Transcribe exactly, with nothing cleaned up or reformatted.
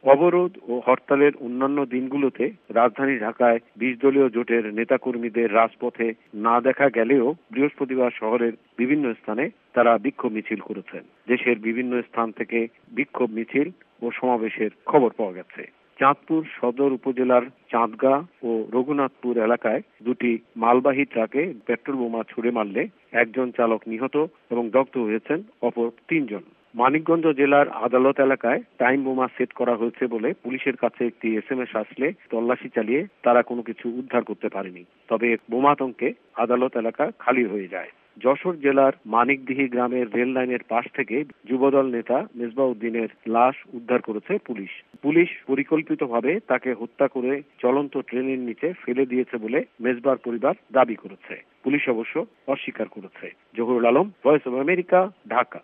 অবরোধ ও হরতালের অন্যান্য দিনগুলোতে রাজধানী ঢাকায় বিশ দলীয় জোটের নেতাকর্মীদের রাজপথে না দেখা গেলেও বৃহস্পতিবার শহরের বিভিন্ন স্থানে তারা বিক্ষোভ মিছিল করেছেন। দেশের বিভিন্ন স্থান থেকে বিক্ষোভ মিছিল ও সমাবেশের খবর পাওয়া গেছে। চাঁদপুর সদর উপজেলার চাঁদগাঁ ও রঘুনাথপুর এলাকায় দুটি মালবাহী ট্রাকে পেট্রোল বোমা ছুড়ে মারলে একজন চালক নিহত এবং দগ্ধ হয়েছেন অপর তিনজন। মানিকগঞ্জ জেলার আদালত এলাকায় টাইম বোমা সেট করা হয়েছে বলে পুলিশের কাছে একটি এসএমএস আসলে তল্লাশি চালিয়ে তারা কোনো কিছু উদ্ধার করতে পারেনি। তবে বোমাতঙ্কে আদালত এলাকা খালি হয়ে যায়। যশোর জেলার মানিকদিহি গ্রামের রেল লাইনের পাশ থেকে যুবদল নেতা মেজবাউদ্দিনের লাশ উদ্ধার করেছে পুলিশ। পুলিশ পরিকল্পিতভাবে তাকে হত্যা করে চলন্ত ট্রেনের নিচে ফেলে দিয়েছে বলে মেজবার পরিবার দাবি করেছে। পুলিশ অবশ্য অস্বীকার করেছে। Zahurul Alam, voice of America, Dhaka.